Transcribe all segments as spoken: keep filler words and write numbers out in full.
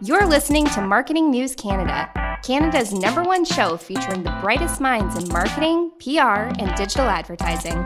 You're listening to Marketing News Canada, Canada's number one show featuring the brightest minds in marketing, P R, and digital advertising.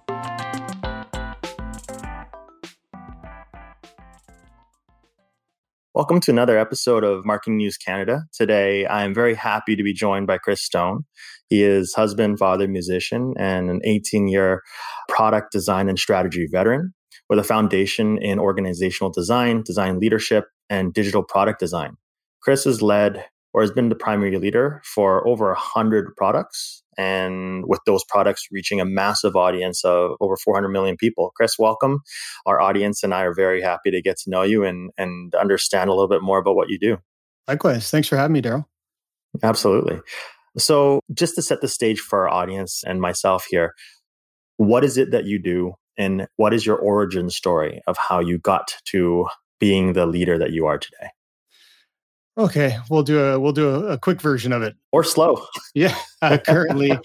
Welcome to another episode of Marketing News Canada. Today, I'm very happy to be joined by Chris Stone. He is husband, father, musician, and an eighteen-year product design and strategy veteran with a foundation in organizational design, design leadership, and digital product design. Chris has led or has been the primary leader for over one hundred products, and with those products reaching a massive audience of over four hundred million people. Chris, welcome. Our audience and I are very happy to get to know you and, and understand a little bit more about what you do. Likewise. Thanks for having me, Daryl. Absolutely. So just to set the stage for our audience and myself here, what is it that you do and what is your origin story of how you got to being the leader that you are today? Okay, we'll do a we'll do a, a quick version of it. Or slow. Yeah. Uh, currently,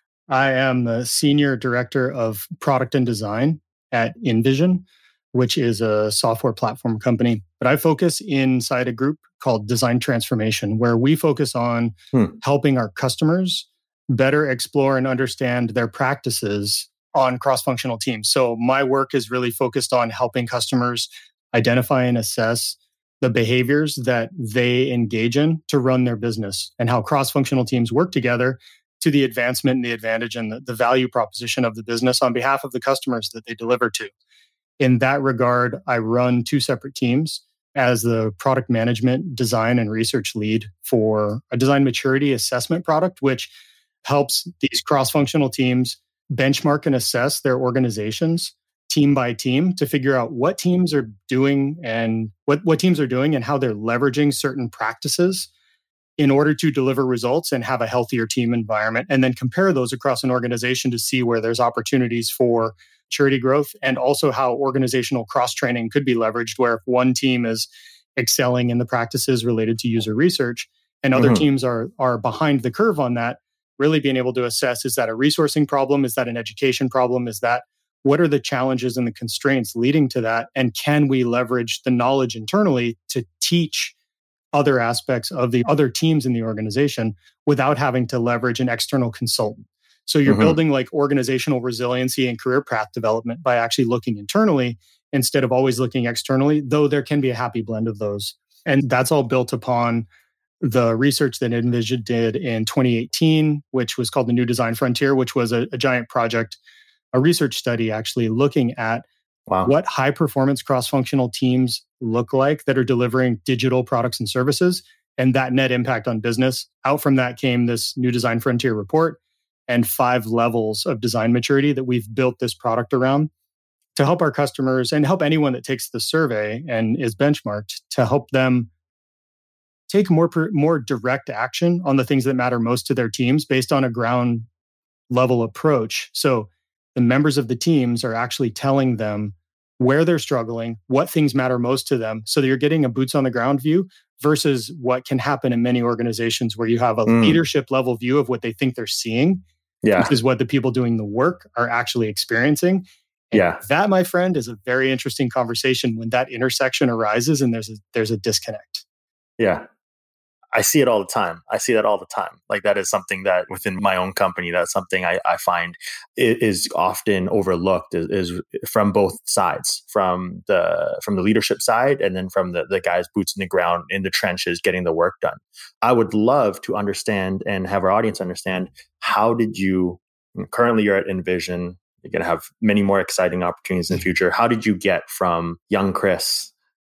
I am the Senior Director of Product and Design at InVision, which is a software platform company. But I focus inside a group called Design Transformation, where we focus on hmm. helping our customers better explore and understand their practices on cross-functional teams. So my work is really focused on helping customers identify and assess the behaviors that they engage in to run their business and how cross-functional teams work together to the advancement and the advantage and the, the value proposition of the business on behalf of the customers that they deliver to. In that regard, I run two separate teams as the product management, design, and research lead for a design maturity assessment product, which helps these cross-functional teams benchmark and assess their organizations team by team to figure out what teams are doing and what, what teams are doing and how they're leveraging certain practices in order to deliver results and have a healthier team environment, and then compare those across an organization to see where there's opportunities for maturity growth and also how organizational cross-training could be leveraged, where if one team is excelling in the practices related to user research and other mm-hmm. teams are, are behind the curve on that, really being able to assess, is that a resourcing problem? Is that an education problem? Is that what are the challenges and the constraints leading to that? And can we leverage the knowledge internally to teach other aspects of the other teams in the organization without having to leverage an external consultant? So you're mm-hmm. building like organizational resiliency and career path development by actually looking internally instead of always looking externally, though there can be a happy blend of those. And that's all built upon the research that InVision did in twenty eighteen, which was called the New Design Frontier, which was a, a giant project, a research study actually looking at wow. what high performance cross-functional teams look like that are delivering digital products and services and that net impact on business. Out from that came this New Design Frontier report and five levels of design maturity that we've built this product around to help our customers and help anyone that takes the survey and is benchmarked to help them take more more direct action on the things that matter most to their teams based on a ground level approach. So the members of the teams are actually telling them where they're struggling, what things matter most to them, so that you're getting a boots on the ground view versus what can happen in many organizations where you have a mm. leadership level view of what they think they're seeing, yeah. which is what the people doing the work are actually experiencing. And yeah. that, my friend, is a very interesting conversation when that intersection arises and there's a, there's a disconnect. Yeah. I see it all the time. I see that all the time. Like that is something that within my own company, that's something I, I find is often overlooked is, is from both sides, from the from the leadership side and then from the, the guys boots in the ground in the trenches getting the work done. I would love to understand and have our audience understand, how did you, currently you're at InVision, you're going to have many more exciting opportunities in the future. How did you get from young Chris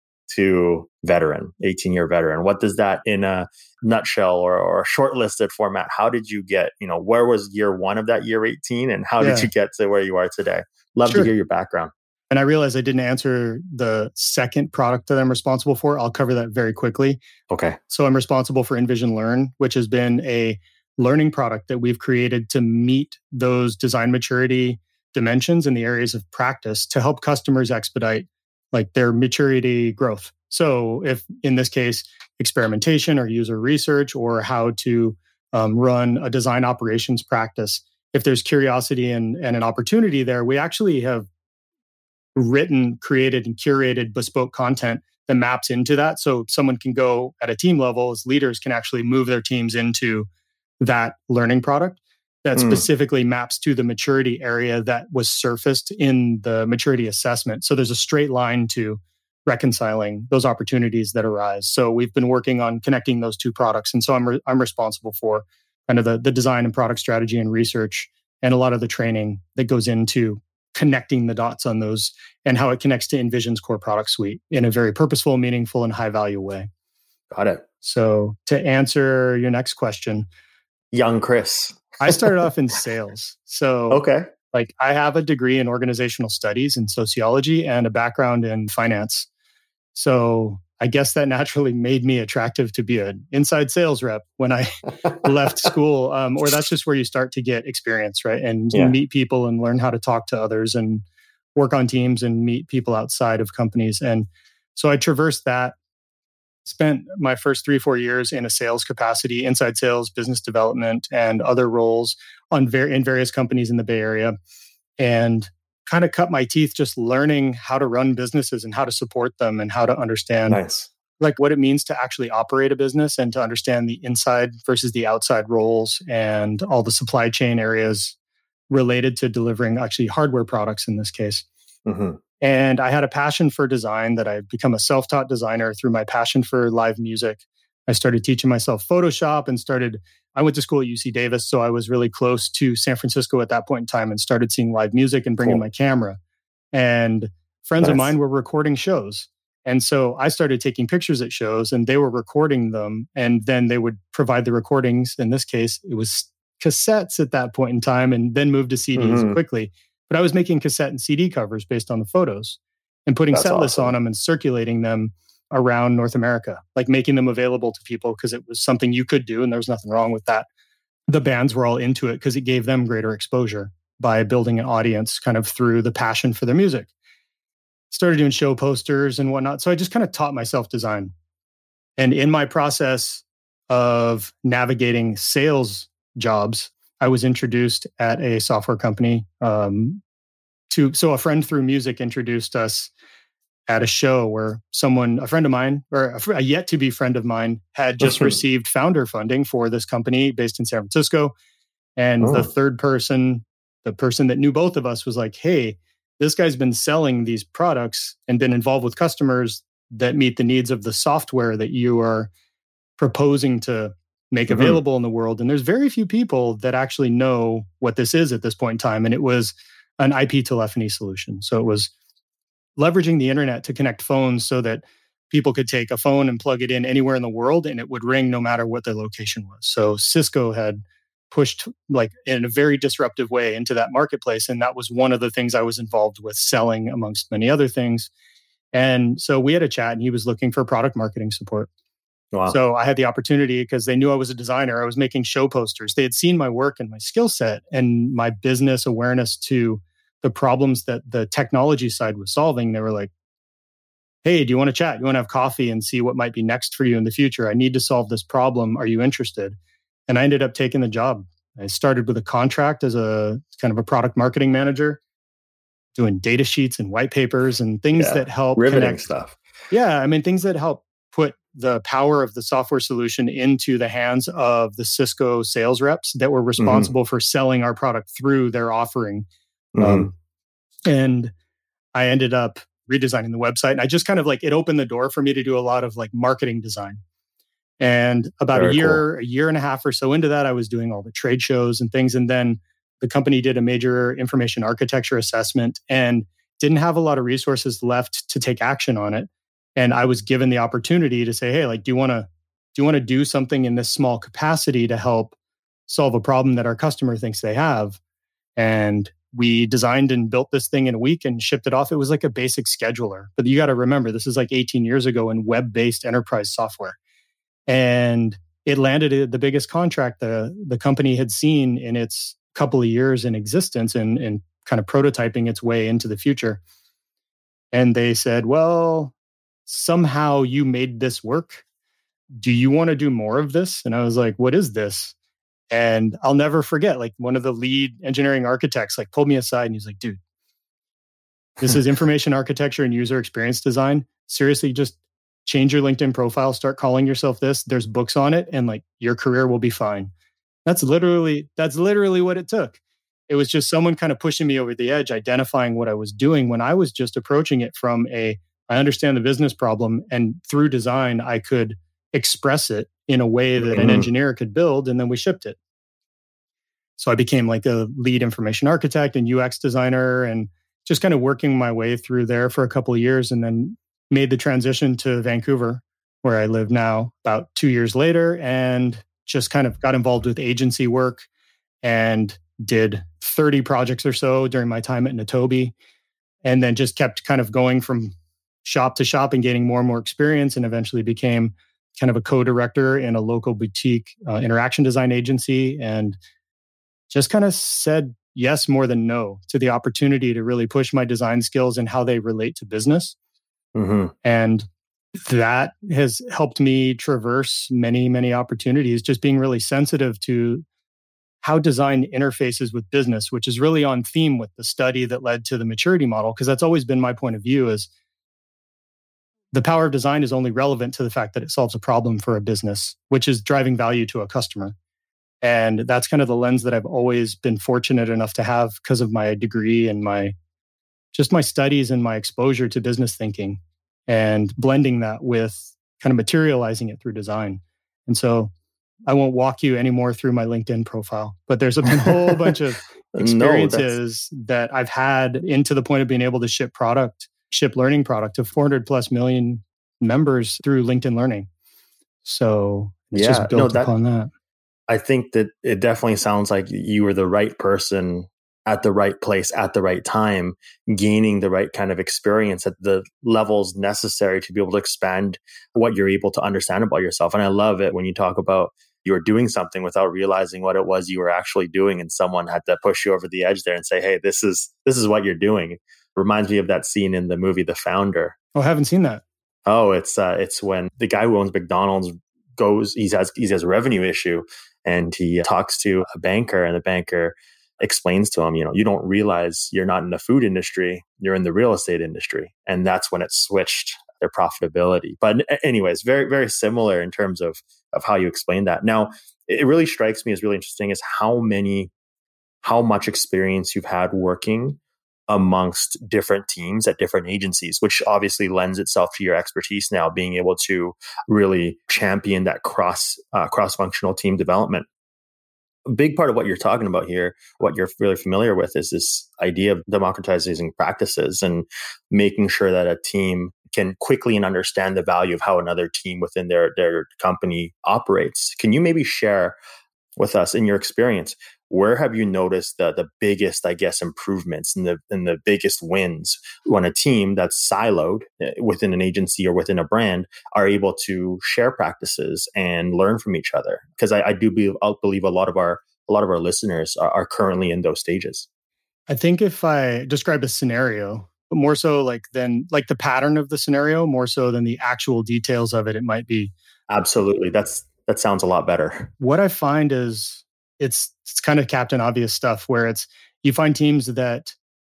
to veteran, eighteen-year veteran? What does that in a nutshell or, or a short-listed format, how did you get, you know, where was year one of that year eighteen and how yeah. did you get to where you are today? Love sure. to hear your background. And I realize I didn't answer the second product that I'm responsible for. I'll cover that very quickly. Okay. So I'm responsible for InVision Learn, which has been a learning product that we've created to meet those design maturity dimensions in the areas of practice to help customers expedite like their maturity growth. So if in this case, experimentation or user research or how to um, run a design operations practice, if there's curiosity and, and an opportunity there, we actually have written, created, and curated bespoke content that maps into that. So someone can go at a team level as leaders can actually move their teams into that learning product that mm. specifically maps to the maturity area that was surfaced in the maturity assessment. So there's a straight line to reconciling those opportunities that arise. So we've been working on connecting those two products. And so I'm re- I'm responsible for kind of the, the design and product strategy and research and a lot of the training that goes into connecting the dots on those and how it connects to InVision's core product suite in a very purposeful, meaningful, and high value way. Got it. So to answer your next question, young Chris. I started off in sales. So okay. Like I have a degree in organizational studies and sociology and a background in finance. So I guess that naturally made me attractive to be an inside sales rep when I left school. Um, or that's just where you start to get experience, right? And yeah. meet people and learn how to talk to others and work on teams and meet people outside of companies. And so I traversed that, spent my first three, four years in a sales capacity, inside sales, business development, and other roles on ver- in various companies in the Bay Area. And kind of cut my teeth just learning how to run businesses and how to support them and how to understand nice. like what it means to actually operate a business and to understand the inside versus the outside roles and all the supply chain areas related to delivering actually hardware products in this case. Mm-hmm. And I had a passion for design that I've become a self-taught designer through my passion for live music. I started teaching myself Photoshop and started, I went to school at U C Davis, so I was really close to San Francisco at that point in time and started seeing live music and bringing cool. my camera. And friends nice. of mine were recording shows. And so I started taking pictures at shows and they were recording them. And then they would provide the recordings. In this case, it was cassettes at that point in time and then moved to C Ds mm-hmm. quickly. But I was making cassette and C D covers based on the photos and putting That's set lists awesome. on them and circulating them around North America, like making them available to people because it was something you could do and there was nothing wrong with that. The bands were all into it because it gave them greater exposure by building an audience kind of through the passion for their music. Started doing show posters and whatnot. So I just kind of taught myself design. And in my process of navigating sales jobs, I was introduced at a software company um, to, so a friend through music introduced us at a show where someone, a friend of mine, or a, a yet-to-be friend of mine, had just received founder funding for this company based in San Francisco. And oh. the third person, the person that knew both of us was like, hey, this guy's been selling these products and been involved with customers that meet the needs of the software that you are proposing to make mm-hmm. available in the world. And there's very few people that actually know what this is at this point in time. And it was an I P telephony solution. So it was leveraging the internet to connect phones so that people could take a phone and plug it in anywhere in the world and it would ring no matter what their location was. So Cisco had pushed like in a very disruptive way into that marketplace. And that was one of the things I was involved with selling amongst many other things. And so we had a chat and he was looking for product marketing support. Wow. So I had the opportunity because they knew I was a designer. I was making show posters. They had seen my work and my skill set and my business awareness to the problems that the technology side was solving. They were like, hey, do you want to chat? You want to have coffee and see what might be next for you in the future? I need to solve this problem. Are you interested? And I ended up taking the job. I started with a contract as a kind of a product marketing manager, doing data sheets and white papers and things yeah, that help riveting connect stuff. Yeah, I mean, things that help put the power of the software solution into the hands of the Cisco sales reps that were responsible mm-hmm. for selling our product through their offering. Mm-hmm. Um, and I ended up redesigning the website. And I just kind of like, it opened the door for me to do a lot of like marketing design. And about Very a year, cool. a year and a half or so into that, I was doing all the trade shows and things. And then the company did a major information architecture assessment and didn't have a lot of resources left to take action on it. And I was given the opportunity to say, hey, like, do you want to do you want to do something in this small capacity to help solve a problem that our customer thinks they have? And we designed and built this thing in a week and shipped it off. It was like a basic scheduler. But you got to remember, this is like eighteen years ago in web-based enterprise software. And it landed the biggest contract the, the company had seen in its couple of years in existence and, and kind of prototyping its way into the future. And they said, well, somehow you made this work. Do you want to do more of this? And I was like, what is this? And I'll never forget, like one of the lead engineering architects like pulled me aside and he's like, dude, this is information architecture and user experience design. Seriously, just change your LinkedIn profile, start calling yourself this. There's books on it, and like your career will be fine. That's literally, that's literally what it took. It was just someone kind of pushing me over the edge, identifying what I was doing when I was just approaching it from a, I understand the business problem, and through design, I could express it in a way that mm-hmm. an engineer could build, and then we shipped it. So I became like a lead information architect and U X designer, and just kind of working my way through there for a couple of years, and then made the transition to Vancouver, where I live now about two years later, and just kind of got involved with agency work and did thirty projects or so during my time at Natobi, and then just kept kind of going from shop to shop and gaining more and more experience, and eventually became kind of a co-director in a local boutique uh, interaction design agency, and just kind of said yes more than no to the opportunity to really push my design skills and how they relate to business. Mm-hmm. And that has helped me traverse many, many opportunities, just being really sensitive to how design interfaces with business, which is really on theme with the study that led to the maturity model, because that's always been my point of view, is the power of design is only relevant to the fact that it solves a problem for a business, which is driving value to a customer. And that's kind of the lens that I've always been fortunate enough to have because of my degree and my just my studies and my exposure to business thinking, and blending that with kind of materializing it through design. And so I won't walk you anymore through my LinkedIn profile, but there's a whole bunch of experiences no, that I've had into the point of being able to ship product, ship learning product to four hundred plus million members through LinkedIn Learning. So it's yeah, just built no, that, upon that. I think that it definitely sounds like you were the right person at the right place at the right time, gaining the right kind of experience at the levels necessary to be able to expand what you're able to understand about yourself. And I love it when you talk about you were doing something without realizing what it was you were actually doing, and someone had to push you over the edge there and say, hey, this is this is what you're doing. It reminds me of that scene in the movie The Founder. Oh, I haven't seen that. Oh, it's uh, it's when the guy who owns McDonald's goes, he has he has a revenue issue, and he talks to a banker, and the banker explains to him, you know, you don't realize you're not in the food industry, you're in the real estate industry. And that's when it switched their profitability. But anyways, very, very similar in terms of, of how you explain that. Now, it really strikes me as really interesting is how many, how much experience you've had working amongst different teams at different agencies, which obviously lends itself to your expertise now, being able to really champion that cross, uh, cross-functional team development. A big part of what you're talking about here, what you're really familiar with, is this idea of democratizing practices and making sure that a team can quickly and understand the value of how another team within their, their company operates. Can you maybe share with us, in your experience, where have you noticed the, the biggest, I guess, improvements and the, and the biggest wins when a team that's siloed within an agency or within a brand are able to share practices and learn from each other? Because I, I do be, I believe a lot of our a lot of our listeners are, are currently in those stages. I think if I describe a scenario, but more so like than like the pattern of the scenario, more so than the actual details of it, it might be. Absolutely. That's that sounds a lot better. What I find is it's it's kind of Captain Obvious stuff, where it's you find teams that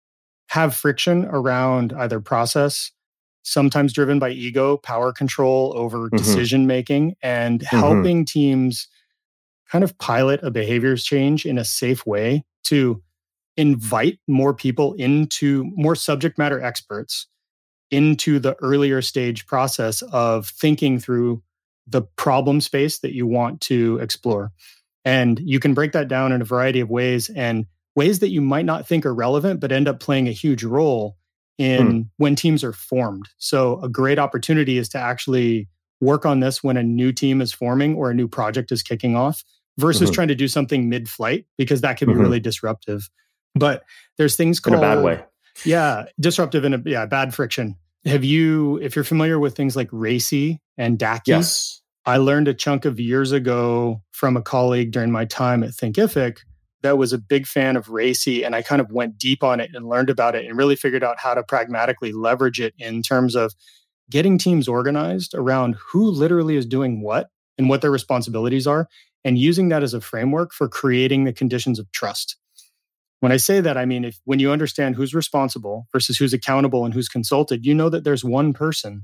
have friction around either process, sometimes driven by ego, power control over mm-hmm. decision making, and mm-hmm. helping teams kind of pilot a behaviors change in a safe way to invite more people into, more subject matter experts into the earlier stage process of thinking through the problem space that you want to explore. And you can break that down in a variety of ways, and ways that you might not think are relevant, but end up playing a huge role in hmm. when teams are formed. So a great opportunity is to actually work on this when a new team is forming or a new project is kicking off, versus mm-hmm. trying to do something mid-flight, because that can be mm-hmm. really disruptive. But there's things called... In a bad way. Yeah, disruptive in a yeah bad friction. Have you, if you're familiar with things like RACI and D A C I? Yes. I learned a chunk of years ago from a colleague during my time at Thinkific that was a big fan of RACI, and I kind of went deep on it and learned about it and really figured out how to pragmatically leverage it in terms of getting teams organized around who literally is doing what and what their responsibilities are, and using that as a framework for creating the conditions of trust. When I say that, I mean, if when you understand who's responsible versus who's accountable and who's consulted, you know that there's one person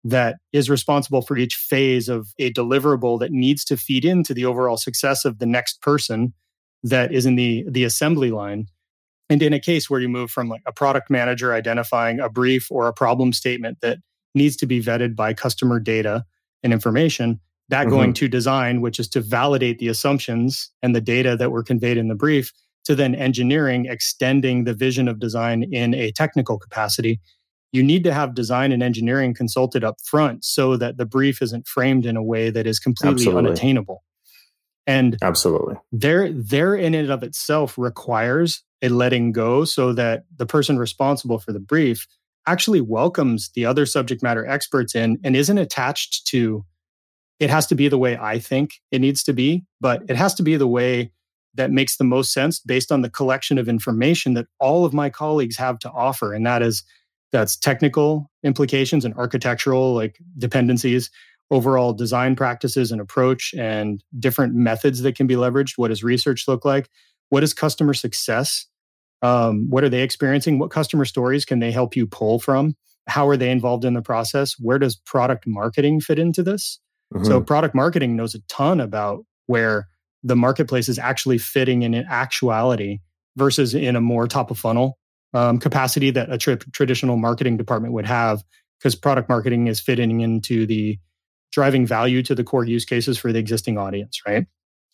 that is responsible for each phase of a deliverable that needs to feed into the overall success of the next person that is in the, the assembly line. And in a case where you move from like a product manager identifying a brief or a problem statement that needs to be vetted by customer data and information, that mm-hmm. going to design, which is to validate the assumptions and the data that were conveyed in the brief, to then engineering, extending the vision of design in a technical capacity. You need to have design and engineering consulted up front so that the brief isn't framed in a way that is completely Absolutely. unattainable. And Absolutely. there, there in and of itself requires a letting go so that the person responsible for the brief actually welcomes the other subject matter experts in and isn't attached to, it has to be the way I think it needs to be, but it has to be the way that makes the most sense based on the collection of information that all of my colleagues have to offer. And that is, that's technical implications and architectural like dependencies, overall design practices and approach, and different methods that can be leveraged. What does research look like? What is customer success? Um, what are they experiencing? What customer stories can they help you pull from? How are they involved in the process? Where does product marketing fit into this? Mm-hmm. So product marketing knows a ton about where the marketplace is actually fitting in actuality versus in a more top of funnel um, capacity that a tri- traditional marketing department would have, because product marketing is fitting into the driving value to the core use cases for the existing audience, right?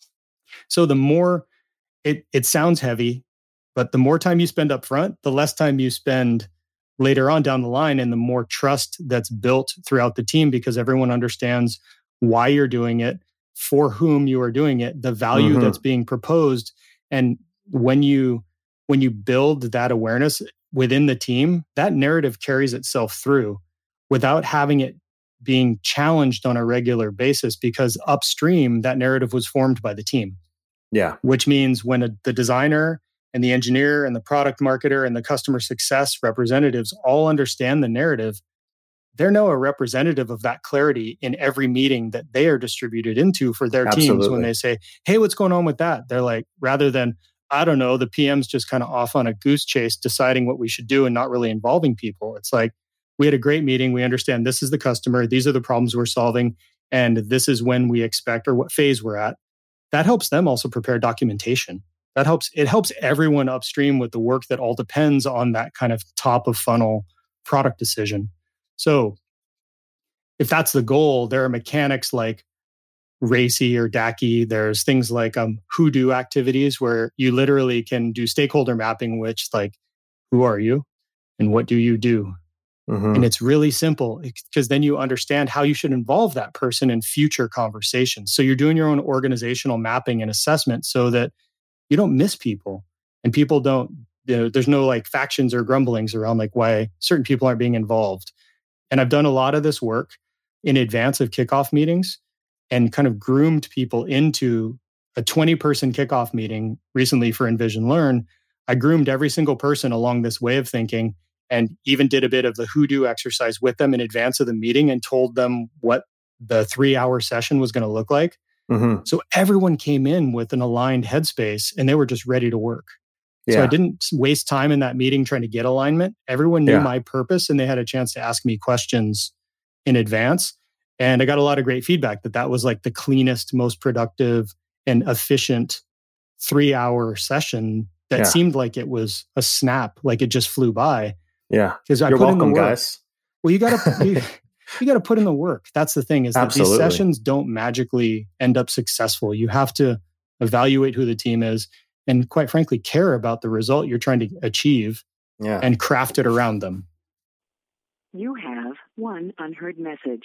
So the more, it it sounds heavy, but the more time you spend up front, the less time you spend later on down the line, and the more trust that's built throughout the team, because everyone understands why you're doing it, for whom you are doing it, the value mm-hmm. that's being proposed. And when you when you build that awareness within the team, that narrative carries itself through without having it being challenged on a regular basis, because upstream, that narrative was formed by the team. Yeah. Which means when a, the designer and the engineer and the product marketer and the customer success representatives all understand the narrative, they're now a representative of that clarity in every meeting that they are distributed into for their Absolutely. teams. When they say, hey, what's going on with that? They're like, rather than, I don't know, the P M's just kind of off on a goose chase deciding what we should do and not really involving people. It's like, we had a great meeting. We understand this is the customer. These are the problems we're solving. And this is when we expect, or what phase we're at. That helps them also prepare documentation. That helps, it helps everyone upstream with the work that all depends on that kind of top of funnel product decision. So if that's the goal, there are mechanics like R A C I or D A C I. There's things like um, who-do activities where you literally can do stakeholder mapping, which like, who are you and what do you do? Mm-hmm. And it's really simple, because then you understand how you should involve that person in future conversations. So you're doing your own organizational mapping and assessment so that you don't miss people, and people don't, you know, there's no like factions or grumblings around like why certain people aren't being involved. And I've done a lot of this work in advance of kickoff meetings and kind of groomed people into a twenty person kickoff meeting recently for Envision Learn. I groomed every single person along this way of thinking, and even did a bit of the who-do exercise with them in advance of the meeting and told them what the three-hour session was going to look like. Mm-hmm. So everyone came in with an aligned headspace and they were just ready to work. Yeah. So I didn't waste time in that meeting trying to get alignment. Everyone knew yeah. my purpose, and they had a chance to ask me questions in advance. And I got a lot of great feedback that that was like the cleanest, most productive and efficient three-hour session that yeah. seemed like it was a snap, like it just flew by. Yeah, because I You're put welcome, in the work. guys. Well, you gotta you, you gotta put in the work. That's the thing, is that Absolutely. These sessions don't magically end up successful. You have to evaluate who the team is, and quite frankly, care about the result you're trying to achieve, yeah. and craft it around them. You have one unheard message.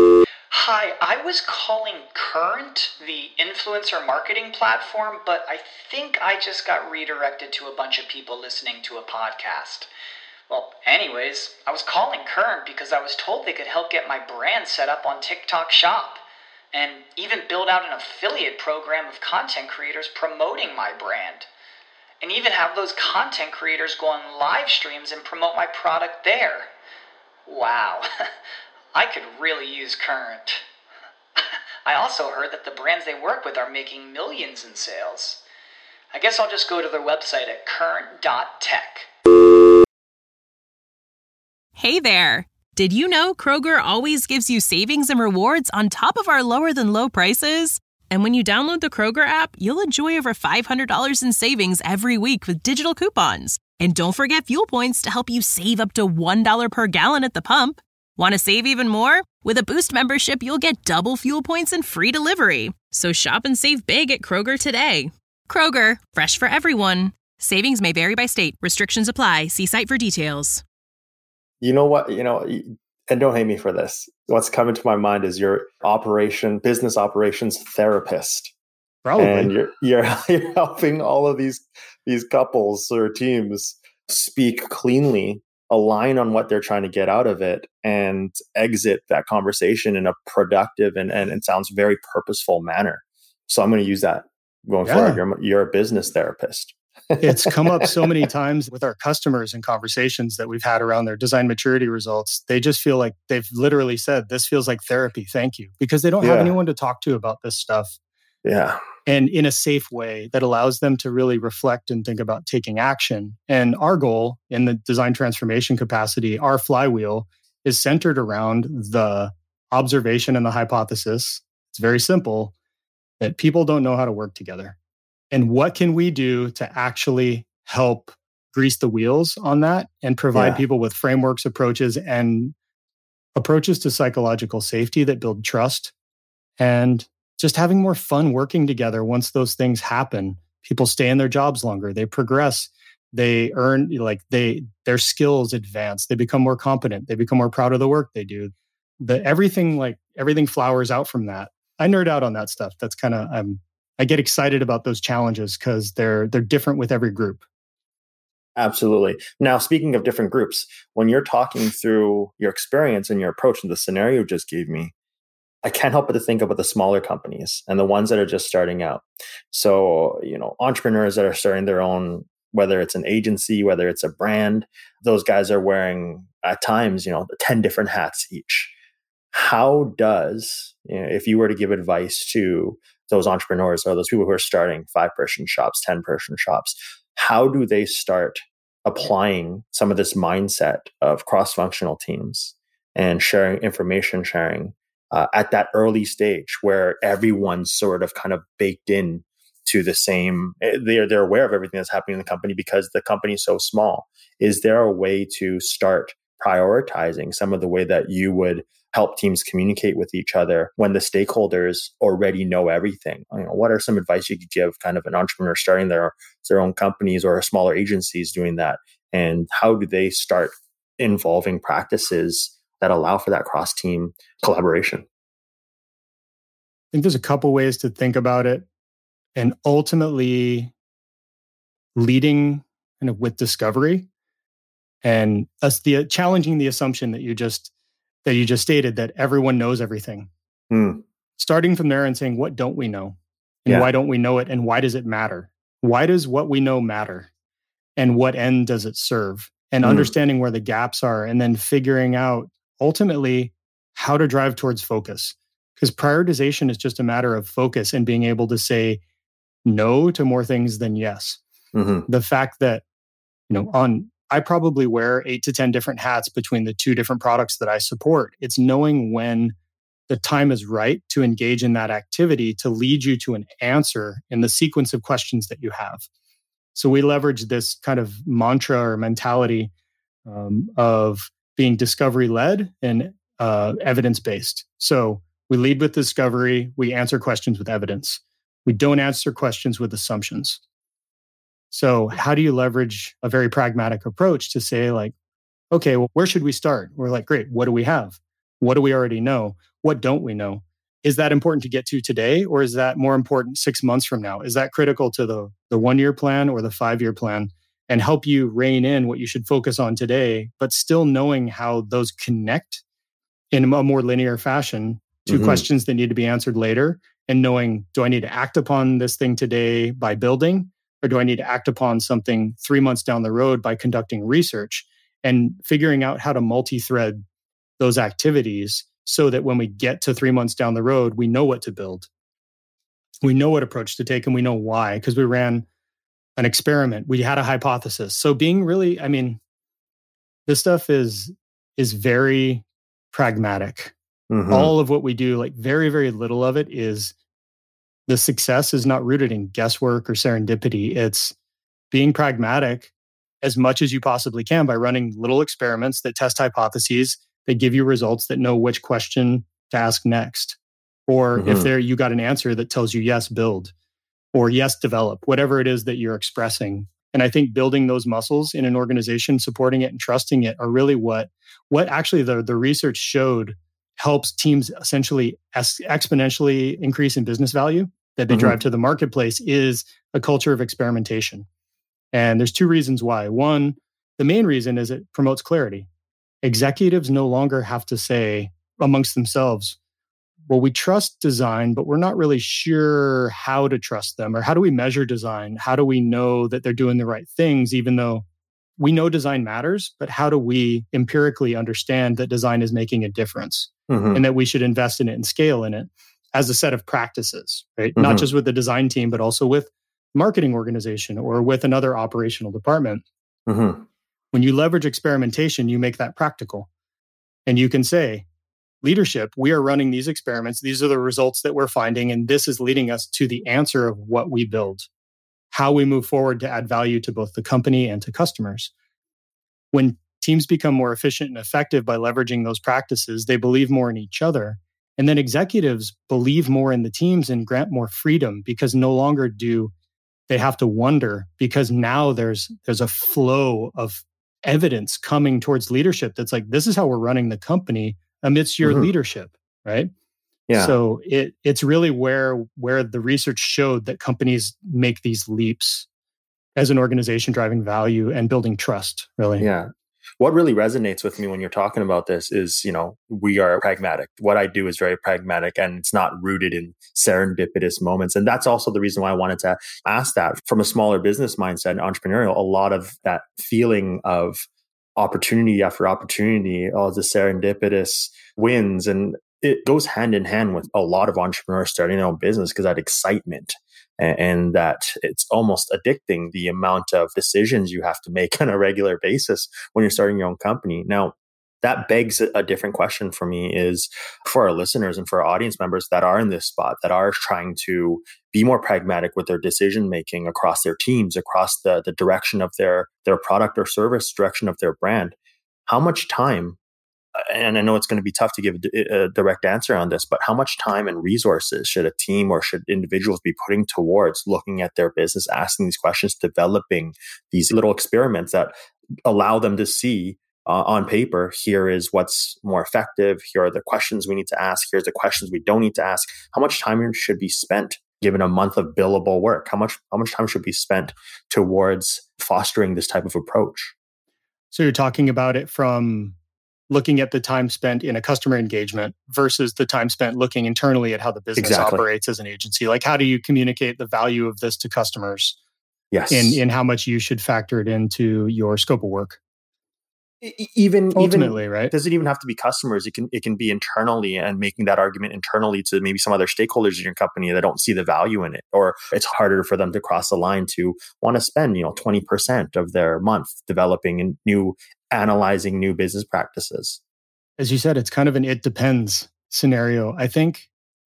Hi, I was calling Current, the influencer marketing platform, but I think I just got redirected to a bunch of people listening to a podcast. Well, anyways, I was calling Current because I was told they could help get my brand set up on TikTok Shop, and even build out an affiliate program of content creators promoting my brand, and even have those content creators go on live streams and promote my product there. Wow, I could really use Current. I also heard that the brands they work with are making millions in sales. I guess I'll just go to their website at current dot tech. Hey there! Did you know Kroger always gives you savings and rewards on top of our lower than low prices? And when you download the Kroger app, you'll enjoy over five hundred dollars in savings every week with digital coupons. And don't forget fuel points to help you save up to one dollar per gallon at the pump. Want to save even more? With a Boost membership, you'll get double fuel points and free delivery. So shop and save big at Kroger today. Kroger, fresh for everyone. Savings may vary by state. Restrictions apply. See site for details. You know what? You know, and don't hate me for this. What's coming to my mind is your operation, business operations therapist. Probably. And you're, you're you're helping all of these these couples or teams speak cleanly, align on what they're trying to get out of it, and exit that conversation in a productive and and it sounds very purposeful manner. So I'm going to use that going Yeah. forward. You're, you're a business therapist. It's come up so many times with our customers and conversations that we've had around their design maturity results. They just feel like they've literally said, this feels like therapy. Thank you. Because they don't have Yeah. anyone to talk to about this stuff. Yeah. And in a safe way that allows them to really reflect and think about taking action. And our goal in the design transformation capacity, our flywheel, is centered around the observation and the hypothesis. It's very simple, that people don't know how to work together. And what can we do to actually help grease the wheels on that and provide Yeah. people with frameworks, approaches, and approaches to psychological safety that build trust and just having more fun working together once those things happen. People stay in their jobs longer, they progress, they earn, like they their skills advance, they become more competent, they become more proud of the work they do. The everything like everything flowers out from that. I nerd out on that stuff. That's kind of I'm I get excited about those challenges because they're they're different with every group. Absolutely. Now, speaking of different groups, when you're talking through your experience and your approach and the scenario you just gave me, I can't help but to think about the smaller companies and the ones that are just starting out. So, you know, entrepreneurs that are starting their own, whether it's an agency, whether it's a brand, those guys are wearing at times, you know, ten different hats each. How does, you know, if you were to give advice to those entrepreneurs or those people who are starting five-person shops, ten-person shops, how do they start applying some of this mindset of cross-functional teams and sharing information sharing uh, at that early stage where everyone's sort of kind of baked in to the same, they're, they're aware of everything that's happening in the company because the company is so small? Is there a way to start prioritizing some of the way that you would help teams communicate with each other when the stakeholders already know everything? You know, what are some advice you could give kind of an entrepreneur starting their, their own companies or smaller agencies doing that? And how do they start involving practices that allow for that cross-team collaboration? I think there's a couple ways to think about it. And ultimately leading kind of with discovery and us the challenging the assumption that you just that you just stated that everyone knows everything. Hmm. Starting from there and saying, what don't we know? And Yeah. why don't we know it? And why does it matter? Why does what we know matter? And what end does it serve? And Hmm. understanding where the gaps are and then figuring out ultimately how to drive towards focus. Because prioritization is just a matter of focus and being able to say no to more things than yes. Mm-hmm. The fact that, you know, on I probably wear eight to ten different hats between the two different products that I support. It's knowing when the time is right to engage in that activity to lead you to an answer in the sequence of questions that you have. So we leverage this kind of mantra or mentality um, of being discovery-led and uh, evidence-based. So we lead with discovery. We answer questions with evidence. We don't answer questions with assumptions. So how do you leverage a very pragmatic approach to say like, okay, well, where should we start? We're like, great, what do we have? What do we already know? What don't we know? Is that important to get to today? Or is that more important six months from now? Is that critical to the, the one-year plan or the five-year plan? And help you rein in what you should focus on today, but still knowing how those connect in a more linear fashion to Mm-hmm. questions that need to be answered later. And knowing, do I need to act upon this thing today by building? Or do I need to act upon something three months down the road by conducting research and figuring out how to multi-thread those activities so that when we get to three months down the road, we know what to build. We know what approach to take and we know why, because we ran an experiment. We had a hypothesis. So being really, I mean, this stuff is, is very pragmatic. Mm-hmm. All of what we do, like very, very little of it is the success is not rooted in guesswork or serendipity. It's being pragmatic as much as you possibly can by running little experiments that test hypotheses, that give you results, that know which question to ask next. Or mm-hmm. if there you got an answer that tells you yes, build, or yes, develop, whatever it is that you're expressing. And I think building those muscles in an organization, supporting it and trusting it are really what what actually the, the research showed helps teams essentially es- exponentially increase in business value that they mm-hmm. drive to the marketplace is a culture of experimentation. And there's two reasons why. One, the main reason is it promotes clarity. Executives no longer have to say amongst themselves, well, we trust design, but we're not really sure how to trust them, or how do we measure design? How do we know that they're doing the right things, even though we know design matters, but how do we empirically understand that design is making a difference mm-hmm. and that we should invest in it and scale in it as a set of practices, right? Mm-hmm. Not just with the design team, but also with marketing organization or with another operational department. Mm-hmm. When you leverage experimentation, you make that practical. And you can say, leadership, we are running these experiments. These are the results that we're finding. And this is leading us to the answer of what we build, how we move forward to add value to both the company and to customers. When teams become more efficient and effective by leveraging those practices, they believe more in each other. And then executives believe more in the teams and grant more freedom, because no longer do they have to wonder, because now there's there's a flow of evidence coming towards leadership that's like, this is how we're running the company amidst your mm-hmm. leadership, right? Yeah. So it it's really where where the research showed that companies make these leaps as an organization, driving value and building trust, really. Yeah. What really resonates with me when you're talking about this is, you know, we are pragmatic. What I do is very pragmatic, and it's not rooted in serendipitous moments. And that's also the reason why I wanted to ask that. From a smaller business mindset and entrepreneurial, a lot of that feeling of opportunity after opportunity, all the serendipitous wins, and it goes hand in hand with a lot of entrepreneurs starting their own business, because that excitement and, and that it's almost addicting, the amount of decisions you have to make on a regular basis when you're starting your own company. Now, that begs a different question for me, is for our listeners and for our audience members that are in this spot, that are trying to be more pragmatic with their decision making across their teams, across the, the direction of their, their product or service, direction of their brand. How much time, and I know it's going to be tough to give a direct answer on this, but how much time and resources should a team or should individuals be putting towards looking at their business, asking these questions, developing these little experiments that allow them to see Uh, on paper, here is what's more effective. Here are the questions we need to ask. Here's the questions we don't need to ask. How much time should be spent given a month of billable work? How much, how much time should be spent towards fostering this type of approach? So you're talking about it from looking at the time spent in a customer engagement versus the time spent looking internally at how the business exactly. operates as an agency. Like, how do you communicate the value of this to customers? Yes. In, in how much you should factor it into your scope of work? Even ultimately, even, right? Does it even have to be customers? It can it can be internally, and making that argument internally to maybe some other stakeholders in your company that don't see the value in it, or it's harder for them to cross the line to want to spend, you know, twenty percent of their month developing and new, analyzing new business practices. As you said, it's kind of an it depends scenario. I think,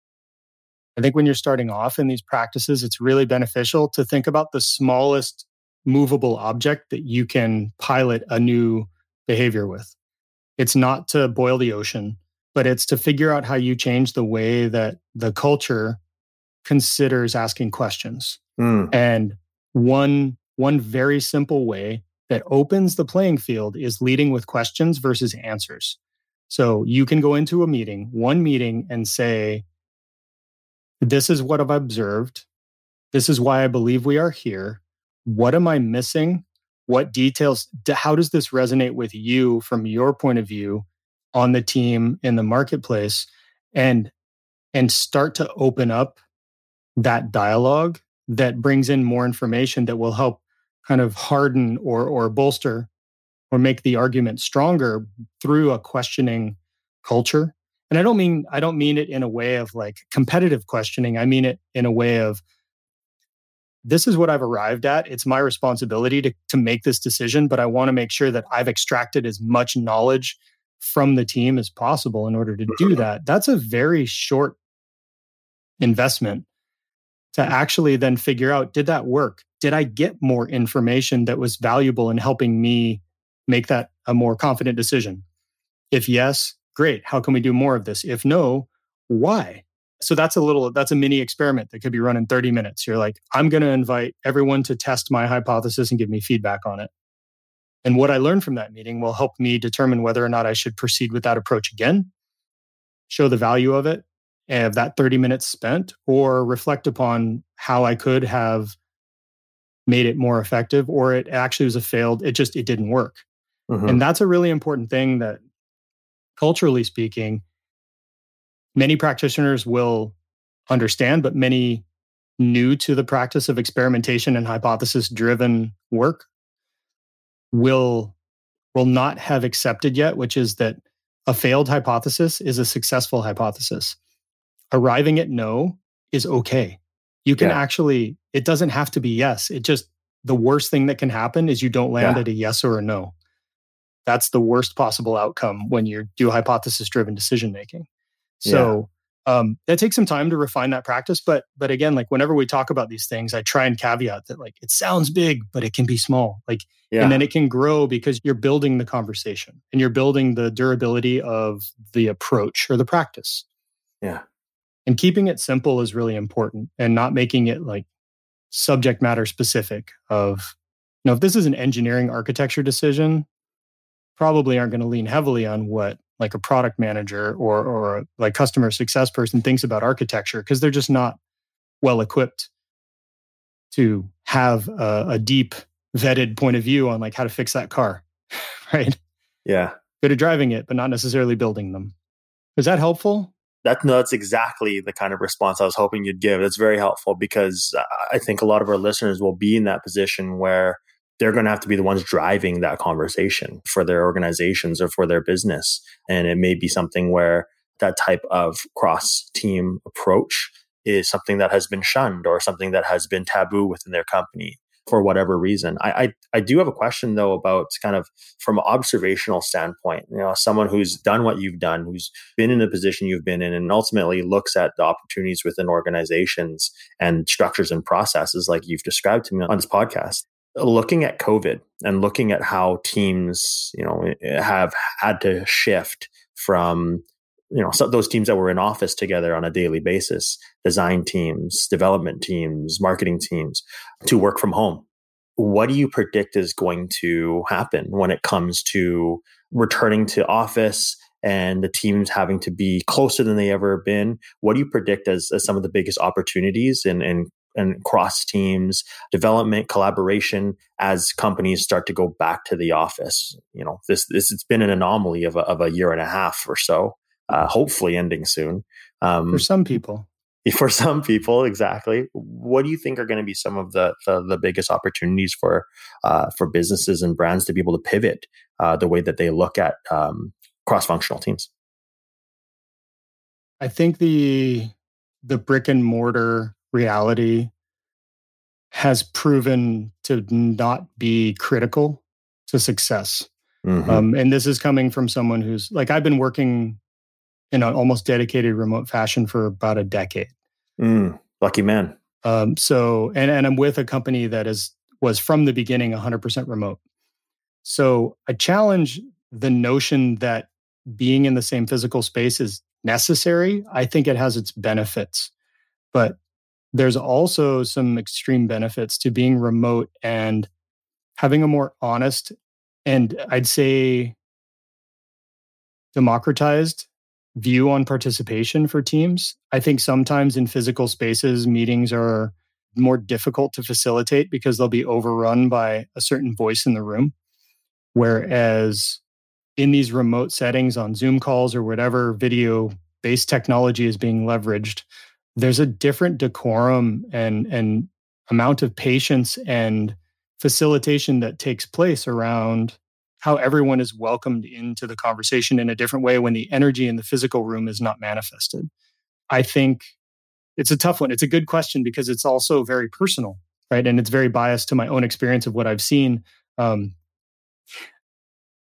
I think when you're starting off in these practices, it's really beneficial to think about the smallest movable object that you can pilot a new behavior with. It's not to boil the ocean, but it's to figure out how you change the way that the culture considers asking questions. Mm. And one, one very simple way that opens the playing field is leading with questions versus answers. So you can go into a meeting, one meeting, and say, this is what I've observed. This is why I believe we are here. What am I missing? What details, how does this resonate with you from your point of view on the team, in the marketplace? And, and start to open up that dialogue that brings in more information that will help kind of harden or, or bolster or make the argument stronger through a questioning culture. And I don't mean, I don't mean it in a way of like competitive questioning. I mean it in a way of, this is what I've arrived at. It's my responsibility to, to make this decision, but I want to make sure that I've extracted as much knowledge from the team as possible in order to do that, that's a very short investment to actually then figure out, did that work? Did I get more information that was valuable in helping me make that a more confident decision? If yes, great. How can we do more of this? If no, why? So that's a little, that's a mini experiment that could be run in thirty minutes. You're like, I'm going to invite everyone to test my hypothesis and give me feedback on it. And what I learned from that meeting will help me determine whether or not I should proceed with that approach again, show the value of it, of that thirty minutes spent, or reflect upon how I could have made it more effective, or it actually was a failed, it just, it didn't work. Mm-hmm. And that's a really important thing that, culturally speaking, many practitioners will understand, but many new to the practice of experimentation and hypothesis-driven work will, will not have accepted yet, which is that a failed hypothesis is a successful hypothesis. Arriving at no is okay. You can yeah. actually, it doesn't have to be yes. It just, the worst thing that can happen is you don't land yeah. at a yes or a no. That's the worst possible outcome when you do hypothesis-driven decision-making. So yeah. um, that takes some time to refine that practice. But but again, like whenever we talk about these things, I try and caveat that like it sounds big, but it can be small. Like, yeah. and then it can grow because you're building the conversation and you're building the durability of the approach or the practice. Yeah. And keeping it simple is really important, and not making it like subject matter specific of, you know, if this is an engineering architecture decision, probably aren't going to lean heavily on what like a product manager or or a, like customer success person thinks about architecture, because they're just not well equipped to have a, a deep vetted point of view on like how to fix that car, right? Yeah. Good at driving it, but not necessarily building them. Is that helpful? That, no, that's exactly the kind of response I was hoping you'd give. It's very helpful because I think a lot of our listeners will be in that position where they're going to have to be the ones driving that conversation for their organizations or for their business. And it may be something where that type of cross-team approach is something that has been shunned or something that has been taboo within their company for whatever reason. I, I, I do have a question though about kind of from an observational standpoint, you know, someone who's done what you've done, who's been in the position you've been in, and ultimately looks at the opportunities within organizations and structures and processes like you've described to me on this podcast. Looking at COVID and looking at how teams, you know, have had to shift from, you know, so those teams that were in office together on a daily basis, design teams, development teams, marketing teams, to work from home. What do you predict is going to happen when it comes to returning to office and the teams having to be closer than they ever been? What do you predict as, as some of the biggest opportunities in, in and cross teams, development, collaboration as companies start to go back to the office? You know, this this it's been an anomaly of a, of a year and a half or so, uh, hopefully ending soon. Um, for some people. For some people, exactly. What do you think are going to be some of the the, the biggest opportunities for uh, for businesses and brands to be able to pivot uh, the way that they look at um, cross-functional teams? I think the the brick and mortar reality has proven to not be critical to success. Mm-hmm. Um, and this is coming from someone who's like, I've been working in an almost dedicated remote fashion for about a decade. Mm, lucky man. Um, so, and, and I'm with a company that is, was from the beginning one hundred percent remote. So I challenge the notion that being in the same physical space is necessary. I think it has its benefits, but there's also some extreme benefits to being remote and having a more honest and I'd say democratized view on participation for teams. I think sometimes in physical spaces, meetings are more difficult to facilitate because they'll be overrun by a certain voice in the room. Whereas in these remote settings on Zoom calls or whatever video-based technology is being leveraged, there's a different decorum and, and amount of patience and facilitation that takes place around how everyone is welcomed into the conversation in a different way when the energy in the physical room is not manifested. I think it's a tough one. It's a good question because it's also very personal, right? And it's very biased to my own experience of what I've seen. Um,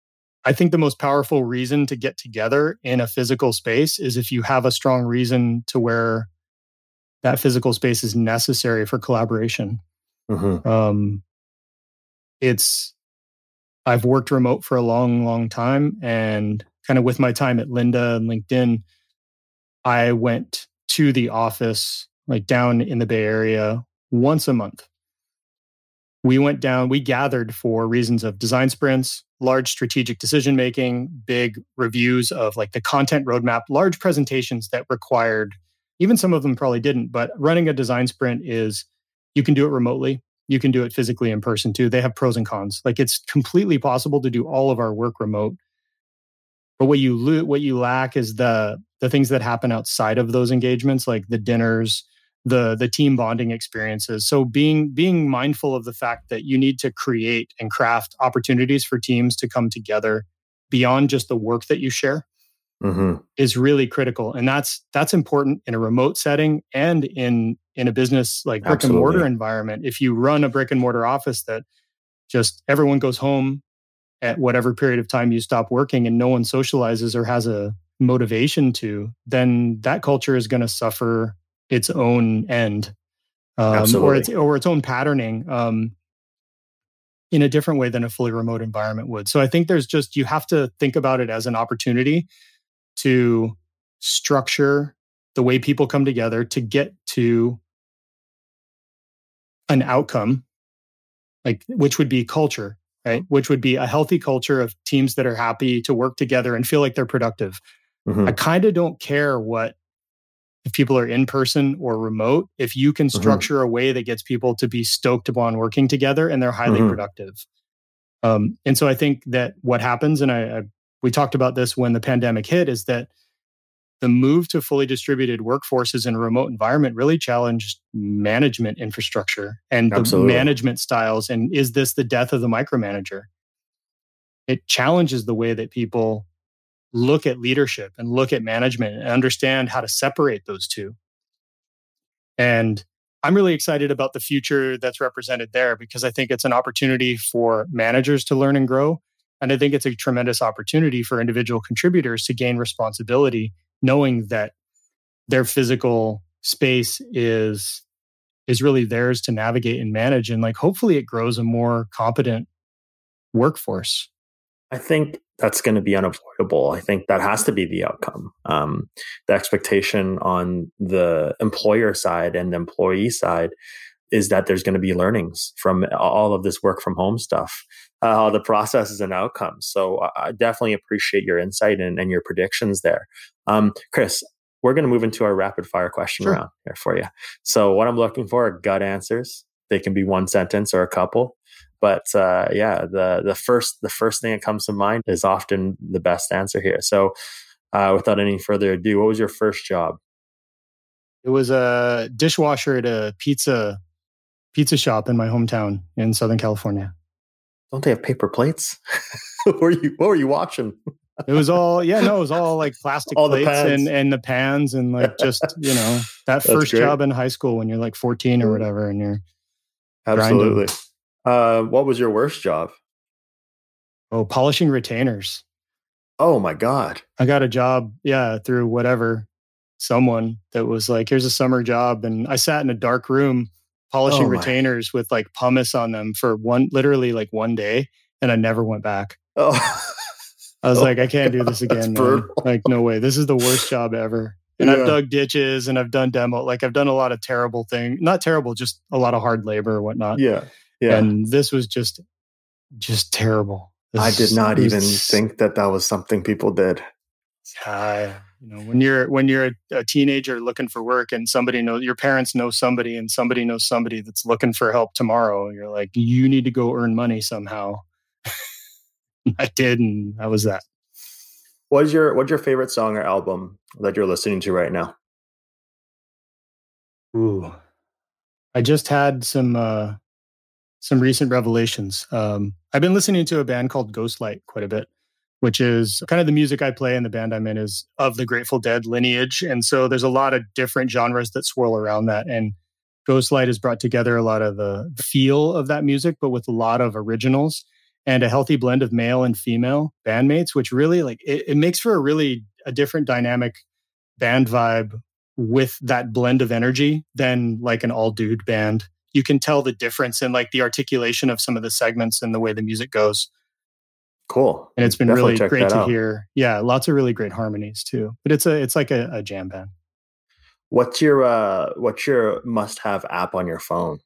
I think the most powerful reason to get together in a physical space is if you have a strong reason to where that physical space is necessary for collaboration. Mm-hmm. Um, it's, I've worked remote for a long, long time, and kind of with my time at Lynda and LinkedIn, I went to the office, like down in the Bay Area, once a month. We went down, we gathered for reasons of design sprints, large strategic decision-making, big reviews of like the content roadmap, large presentations that required, even some of them probably didn't, but running a design sprint is, you can do it remotely. You can do it physically in person too. They have pros and cons. Like it's completely possible to do all of our work remote. But what you lo- what you lack is the the things that happen outside of those engagements, like the dinners, the the team bonding experiences. So being being mindful of the fact that you need to create and craft opportunities for teams to come together beyond just the work that you share mm-hmm. is really critical. And that's that's important in a remote setting and in in a business like brick Absolutely. and mortar environment. If you run a brick and mortar office that just everyone goes home at whatever period of time you stop working and no one socializes or has a motivation to, then that culture is going to suffer its own end, um, or its or its own patterning um, in a different way than a fully remote environment would. So I think there's just, you have to think about it as an opportunity to structure the way people come together to get to an outcome, like which would be culture, right? Which would be a healthy culture of teams that are happy to work together and feel like they're productive. Mm-hmm. I kind of don't care what, if people are in person or remote, if you can structure mm-hmm. a way that gets people to be stoked upon working together and they're highly mm-hmm. productive. Um, and so I think that what happens, and I, I we talked about this when the pandemic hit, is that the move to fully distributed workforces in a remote environment really challenged management infrastructure and Absolutely. the management styles. And is this the death of the micromanager? It challenges the way that people look at leadership and look at management and understand how to separate those two. And I'm really excited about the future that's represented there, because I think it's an opportunity for managers to learn and grow. And I think it's a tremendous opportunity for individual contributors to gain responsibility, knowing that their physical space is is really theirs to navigate and manage. And like, hopefully it grows a more competent workforce. I think that's going to be unavoidable. I think that has to be the outcome. Um, the expectation on the employer side and the employee side is that there's going to be learnings from all of this work from home stuff, uh, the processes and outcomes. So I definitely appreciate your insight and, and your predictions there. Um, Chris, we're going to move into our rapid fire question sure. round here for you. So what I'm looking for are gut answers. They can be one sentence or a couple. But uh, yeah, the the first the first thing that comes to mind is often the best answer here. So uh, without any further ado, what was your first job? It was a dishwasher at a pizza pizza shop in my hometown in Southern California. Don't they have paper plates? what were you What were you watching? It was all yeah, no, it was all like plastic all plates and and the pans and like just you know that first great. job in high school when you're like fourteen or whatever and you're absolutely. grinding. Uh, what was your worst job? Oh, polishing retainers. Oh my God. I got a job, yeah, through whatever, someone that was like, here's a summer job. And I sat in a dark room polishing oh retainers with like pumice on them for one, literally like one day. And I never went back. Oh, I was oh like, I can't God, do this again. Man. Like, no way. This is the worst job ever. And yeah. I've dug ditches and I've done demo. Like I've done a lot of terrible things, not terrible, just a lot of hard labor or whatnot. Yeah. Yeah. And this was just, just terrible. This, I did not even think that that was something people did. Uh, you know, when you're when you're a, a teenager looking for work, and somebody knows your parents know somebody, and somebody knows somebody that's looking for help tomorrow, you're like, you need to go earn money somehow. I did, and that was that. What's your What's your favorite song or album that you're listening to right now? Ooh, I just had some. Uh, Some recent revelations. Um, I've been listening to a band called Ghostlight quite a bit, which is kind of the music I play, and the band I'm in is of the Grateful Dead lineage. And so there's a lot of different genres that swirl around that. And Ghostlight has brought together a lot of the feel of that music, but with a lot of originals. and a healthy blend of male and female bandmates, which really like it, it makes for a really a different dynamic band vibe with that blend of energy than like an all dude band. You can tell the difference in like the articulation of some of the segments and the way the music goes. Cool. And it's been Definitely really great to out. hear. Yeah, lots of really great harmonies too. But it's a it's like a, a jam band. What's your uh what's your must-have app on your phone?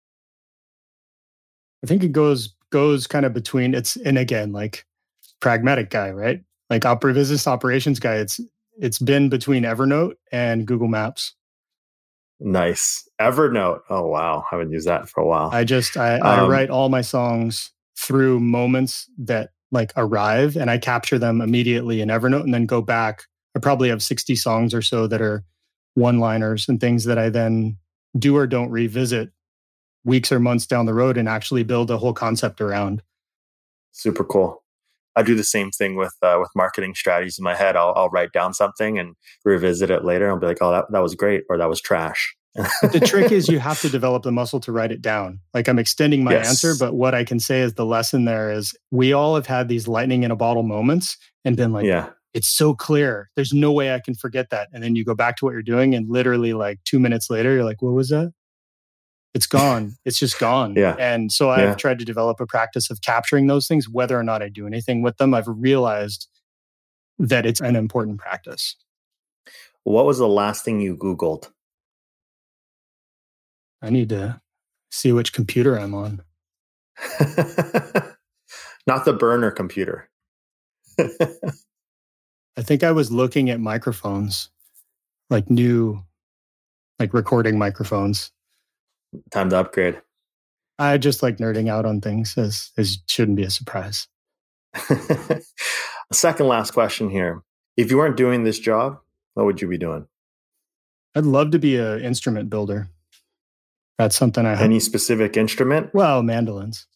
I think it goes goes kind of between it's and again like pragmatic guy, right? Like opera business operations guy. It's it's been between Evernote and Google Maps. Nice. Evernote. Oh wow, haven't used that for a while. I just I, um, I write all my songs through moments that like arrive, and I capture them immediately in Evernote, and then go back. I probably have sixty songs or so that are one-liners and things that I then do or don't revisit weeks or months down the road and actually build a whole concept around. Super cool. I do the same thing with uh, with marketing strategies in my head. I'll, I'll write down something and revisit it later. I'll be like, oh, that, that was great, or that was trash. The trick is you have to develop the muscle to write it down. Like I'm extending my yes. answer, but what I can say is the lesson there is we all have had these lightning in a bottle moments and been like, yeah. It's so clear. There's no way I can forget that. And then you go back to what you're doing and literally like two minutes later, you're like, what was that? It's gone. It's just gone. Yeah. And so I've yeah. tried to develop a practice of capturing those things, whether or not I do anything with them. I've realized that it's an important practice. What was the last thing you Googled? I need to see which computer I'm on. Not the burner computer. I think I was looking at microphones, like new, like recording microphones. Time to upgrade. I just like nerding out on things, as as shouldn't be a surprise. Second last question here. If you weren't doing this job, what would you be doing? I'd love to be an instrument builder. That's something I have. Any specific instrument? Well, mandolins.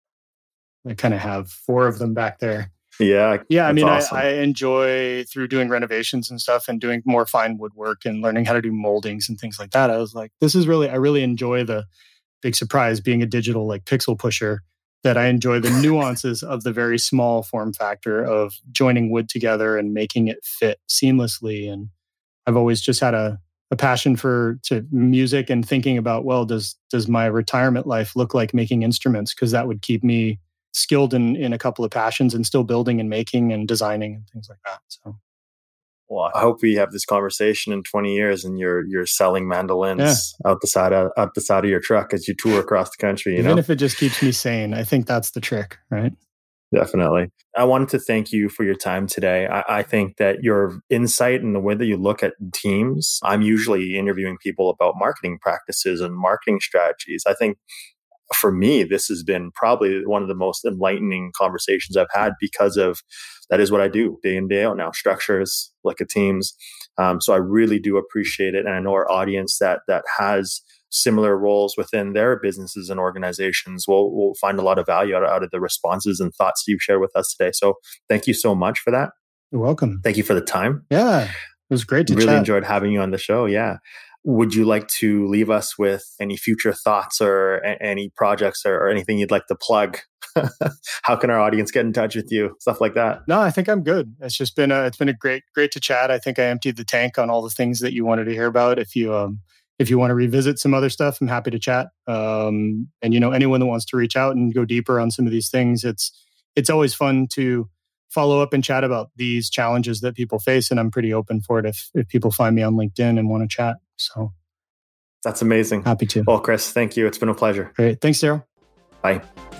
I kind of have four of them back there. Yeah. Yeah. I mean, awesome. I, I enjoy through doing renovations and stuff and doing more fine woodwork and learning how to do moldings and things like that. I was like, this is really, I really enjoy the big surprise being a digital like pixel pusher, that I enjoy the nuances of the very small form factor of joining wood together and making it fit seamlessly. And I've always just had a, a passion for to music and thinking about, well, does, does my retirement life look like making instruments? Because that would keep me skilled in, in a couple of passions and still building and making and designing and things like that. So, well, I hope we have this conversation in twenty years and you're you're selling mandolins yeah. out the side of out the side of your truck as you tour across the country. You Even know? if it just keeps me sane, I think that's the trick, right? Definitely. I wanted to thank you for your time today. I, I think that your insight and the way that you look at teams, I'm usually interviewing people about marketing practices and marketing strategies. I think for me, this has been probably one of the most enlightening conversations I've had, because of that is what I do day in, day out now, structures, like a teams. Um, so I really do appreciate it. And I know our audience that that has similar roles within their businesses and organizations will will find a lot of value out, out of the responses and thoughts you've shared with us today. So thank you so much for that. You're welcome. Thank you for the time. Yeah, it was great to really chat. enjoyed having you on the show. Yeah. Would you like to leave us with any future thoughts or a- any projects or, or anything you'd like to plug? How can our audience get in touch with you? Stuff like that. No, I think I'm good. It's just been a, it's been a great, great to chat. I think I emptied the tank on all the things that you wanted to hear about. If you, um, if you want to revisit some other stuff, I'm happy to chat. Um, and you know, anyone that wants to reach out and go deeper on some of these things, it's, it's always fun to follow up and chat about these challenges that people face. And I'm pretty open for it if, if people find me on LinkedIn and want to chat. So that's amazing. Happy to. Well, Chris, thank you. It's been a pleasure. Great. Thanks, Daryl. Bye.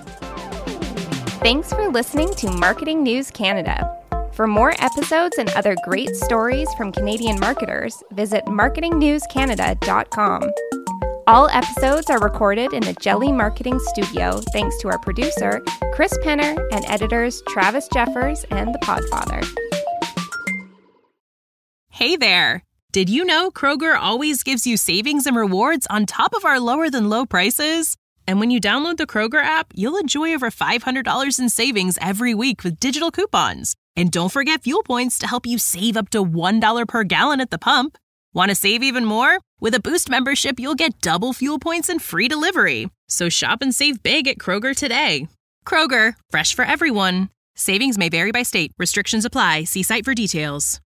Thanks for listening to Marketing News Canada. For more episodes and other great stories from Canadian marketers, visit marketing news canada dot com. All episodes are recorded in the Jelly Marketing Studio thanks to our producer, Chris Penner, and editors Travis Jeffers and The Podfather. Hey there! Did you know Kroger always gives you savings and rewards on top of our lower than low prices? And when you download the Kroger app, you'll enjoy over five hundred dollars in savings every week with digital coupons. And don't forget fuel points to help you save up to one dollar per gallon at the pump. Want to save even more? With a Boost membership, you'll get double fuel points and free delivery. So shop and save big at Kroger today. Kroger, fresh for everyone. Savings may vary by state. Restrictions apply. See site for details.